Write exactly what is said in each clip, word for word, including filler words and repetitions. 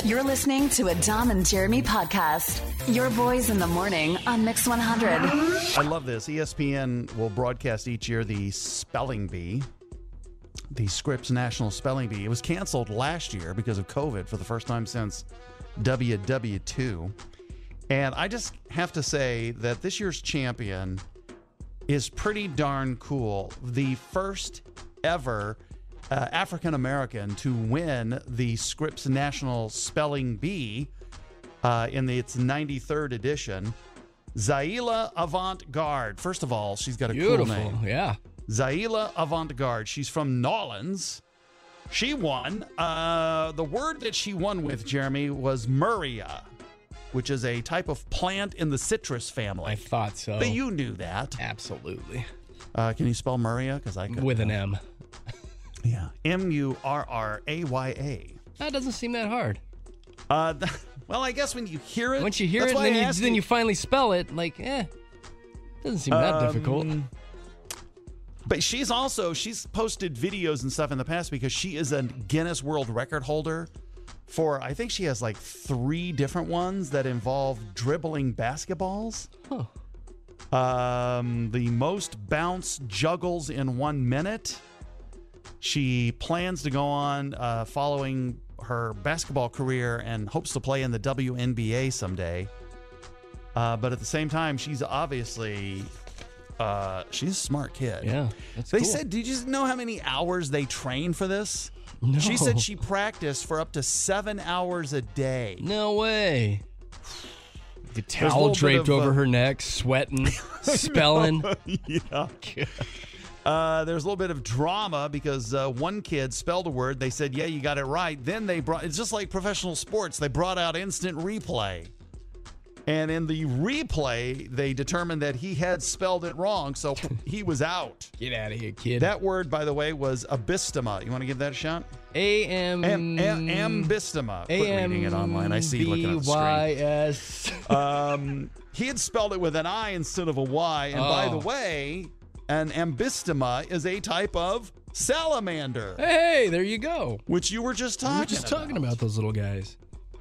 You're listening to a Dom and Jeremy podcast. Your boys in the morning on Mix one hundred. I love this. E S P N will broadcast each year the Spelling Bee, the Scripps National Spelling Bee. It was canceled last year because of COVID for the first time since W W two. And I just have to say that this year's champion is pretty darn cool. The first ever Uh, African-American to win the Scripps National Spelling Bee uh, in the, its ninety-third edition. Zaila Avant-Garde. First of all, she's got a Beautiful, cool name. Yeah. Zaila Avant-Garde. She's from Nolans. She won. Uh, the word that she won with, Jeremy, was Murria, which is a type of plant in the citrus family. I thought so. But you knew that. Absolutely. Uh, can you spell Murria? Because I could. With an M. Yeah. M U R R A Y A. That doesn't seem that hard. Uh, th- well, I guess when you hear it. Once you hear that's it, why and then I you, asked then you finally spell it, like, eh. Doesn't seem that Um, difficult. But she's also, she's posted videos and stuff in the past because she is a Guinness World Record holder for, I think she has like three different ones that involve dribbling basketballs. Huh. Um, the most bounce juggles in one minute. She plans to go on uh, following her basketball career and hopes to play in the W N B A someday. Uh, but at the same time, she's obviously, uh, she's a smart kid. Yeah, that's They cool. said, did you just know how many hours they train for this? No. She said she practiced for up to seven hours a day. No way. The a towel little bit draped of, over uh, her neck, sweating, spelling. Yeah. Uh, there's a little bit of drama because uh, one kid spelled a word. They said, yeah, you got it right. Then they brought, it's just like professional sports. They brought out instant replay. And in the replay, they determined that he had spelled it wrong. So he was out. Get out of here, kid. That word, by the way, was abystema. You want to give that a shot? A M Am, am, ambystema. Quit reading it online. I see you looking at the B Y screen. S. Um, he had spelled it with an I instead of a Y. And by Oh. the way, an ambystema is a type of salamander, Hey, there you go. which you were just talking We were just about. talking about those little guys.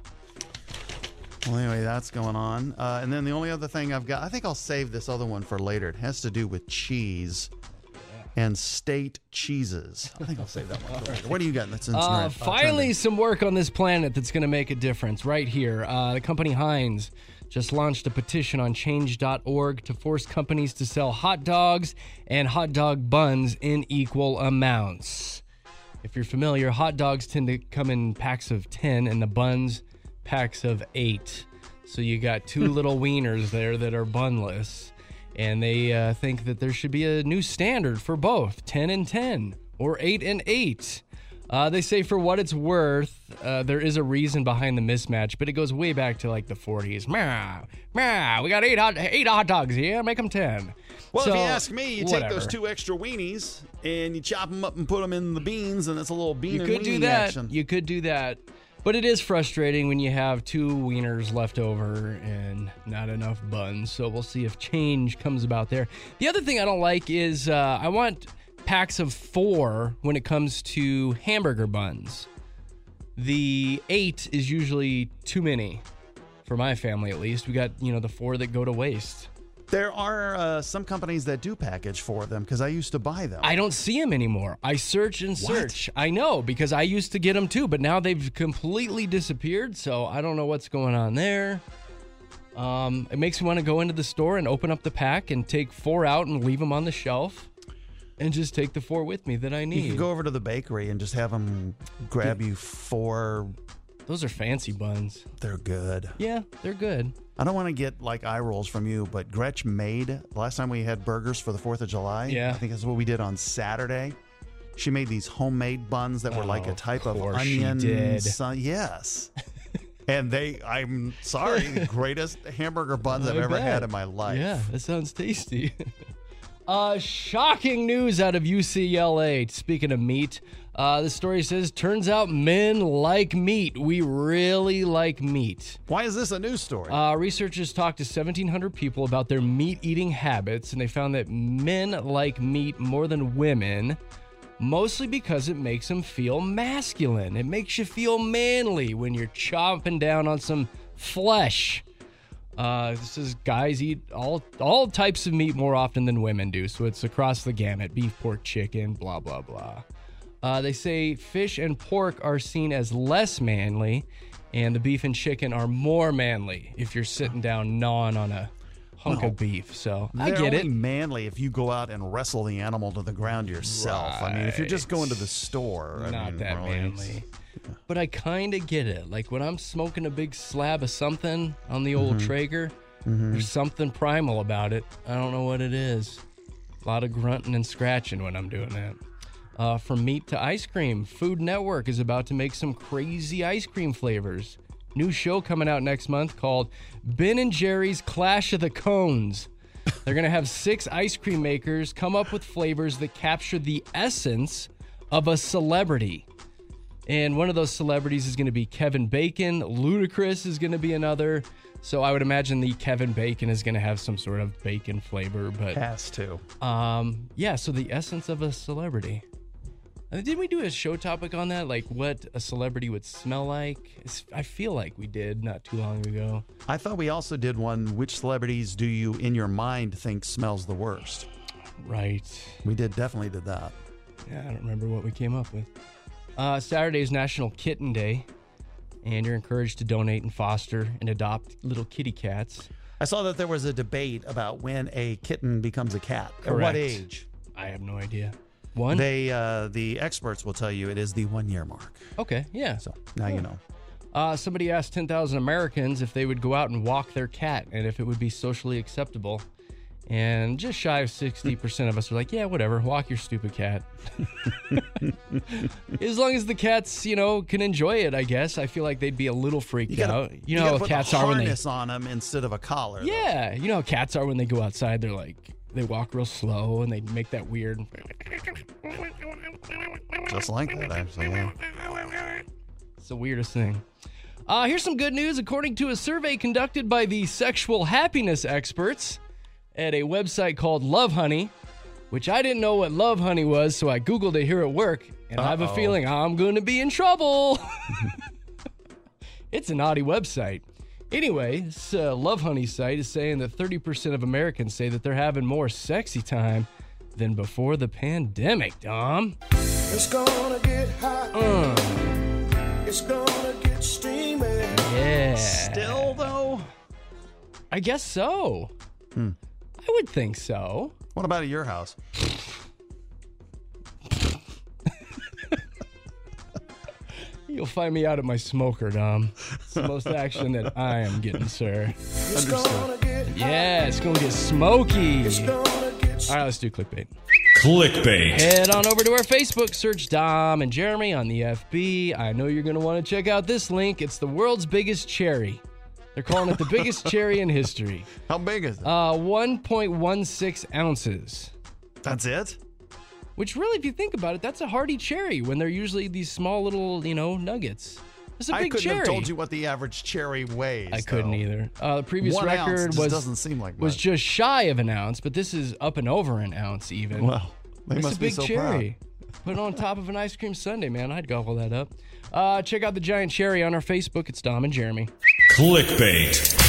Well, anyway, that's going on. Uh, and then the only other thing I've got, I think I'll save this other one for later. It has to do with cheese and state cheeses. I think I'll save that one for later. What do you got? That's in Uh, finally, some work on this planet that's going to make a difference right here. Uh, the company Heinz just launched a petition on change dot org to force companies to sell hot dogs and hot dog buns in equal amounts. If you're familiar, hot dogs tend to come in packs of ten and the buns packs of eight. So you got two little wieners there that are bunless. And they uh, think that there should be a new standard for both, ten and ten or eight and eight. Uh, they say for what it's worth, uh, there is a reason behind the mismatch, but it goes way back to like the forties. Meow, meow, we got eight hot, eight hot dogs here, make them ten. Well, So, if you ask me, you whatever. take those two extra weenies and you chop them up and put them in the beans, and it's a little bean You and could do weenie that. action. You could do that. But it is frustrating when you have two wieners left over and not enough buns. So we'll see if change comes about there. The other thing I don't like is uh, I want packs of four when it comes to hamburger buns. The eight is usually too many for my family, at least. We got, you know, the four that go to waste. There are uh, some companies that do package for them because I used to buy them. I don't see them anymore. I search and search. I know, because I used to get them too, but now they've completely disappeared, so I don't know what's going on there. Um, it makes me want to go into the store and open up the pack and take four out and leave them on the shelf and just take the four with me that I need. You could go over to the bakery and just have them grab you four. Those are fancy buns. They're good. Yeah, they're good. I don't want to get like eye rolls from you, but Gretch made, the last time we had burgers for the fourth of July, Yeah. I think that's what we did on Saturday. She made these homemade buns that were like Oh, a type of of, course she onion. did. Sun- yes. And they, I'm sorry, the greatest hamburger buns I've I ever bet. had in my life. Yeah, that sounds tasty. uh, shocking news out of U C L A. Speaking of meat, uh, the story says, turns out men like meat. We really like meat. Why is this a news story? Uh, researchers talked to seventeen hundred people about their meat-eating habits, and they found that men like meat more than women. mostly because it makes them feel masculine. It makes you feel manly when you're chomping down on some flesh. Uh, this is guys eat all all types of meat more often than women do, so it's across the gamut: beef, pork, chicken, blah, blah, blah. Uh, they say fish and pork are seen as less manly, and the beef and chicken are more manly if you're sitting down gnawing on a hunk Well, of beef. So I They're get it. only manly if you go out and wrestle the animal to the ground yourself. I mean, if you're just going to the store, I Not mean, that really, manly. But I kind of get it. Like when I'm smoking a big slab of something on the old Mm-hmm. Traeger, there's something primal about it. I don't know what it is. A lot of grunting and scratching when I'm doing that. Uh, from meat to ice cream, Food Network is about to make some crazy ice cream flavors. New show coming out next month called Ben and Jerry's Clash of the Cones. They're going to have six ice cream makers come up with flavors that capture the essence of a celebrity. And one of those celebrities is going to be Kevin Bacon. Ludacris is going to be another. So I would imagine the Kevin Bacon is going to have some sort of bacon flavor. But has to. um, yeah, so the essence of a celebrity. Uh, Didn't we do a show topic on that? Like what a celebrity would smell like? It's, I feel like we did not too long ago. I thought we also did one. Which celebrities do you, in your mind, think smells the worst? Right. We did definitely did that. Yeah, I don't remember what we came up with. Uh, Saturday is National Kitten Day, and you're encouraged to donate and foster and adopt little kitty cats. I saw that there was a debate about when a kitten becomes a cat. At what Correct. age? I have no idea. One? They, uh, the experts will tell you it is the one-year mark. Okay, yeah. So now you know. Uh, somebody asked ten thousand Americans if they would go out and walk their cat and if it would be socially acceptable. And just shy of sixty percent of us are like, yeah, whatever, walk your stupid cat. As long as the cats, you know, can enjoy it, I guess. I feel like they'd be a little freaked You gotta, out. You know gotta how put cats the are when they... harness on them instead of a collar. though. Yeah, you know how cats are when they go outside. They're like, they walk real slow and they make that weird... Just like that, actually. Yeah. It's the weirdest thing. Uh, here's some good news. According to a survey conducted by the sexual happiness experts at a website called Love Honey, which I didn't know what Love Honey was, so I Googled it here at work, and I have a Uh-oh. feeling I'm going to be in trouble. It's a naughty website. Anyway, this uh, Love Honey site is saying that thirty percent of Americans say that they're having more sexy time than before the pandemic, Dom. It's gonna get hot. Uh, It's gonna get steamy. yeah. Still, though? I guess so. Hmm. I would think so. What about at your house? You'll find me out at my smoker, Dom. It's the most action that I am getting, sir. It's gonna get hot. Yeah, it's going to get smoky. It's gonna get All right, let's do clickbait. Clickbait. Head on over to our Facebook, search Dom and Jeremy on the F B. I know you're going to want to check out this link. It's the world's biggest cherry. They're calling it the biggest cherry in history. How big is it? Uh, one point one six ounces. That's it? Which really, if you think about it, that's a hearty cherry when they're usually these small little, you know, nuggets. It's a I big couldn't cherry. have told you what the average cherry weighs. I couldn't though. either. Uh, the previous One ounce record just was doesn't seem like was much. just shy of an ounce, but this is up and over an ounce even. Well, they it's must a be big so cherry. Put it on top of an ice cream sundae, man. I'd gobble that up. Uh, check out the giant cherry on our Facebook. It's Dom and Jeremy. Clickbait.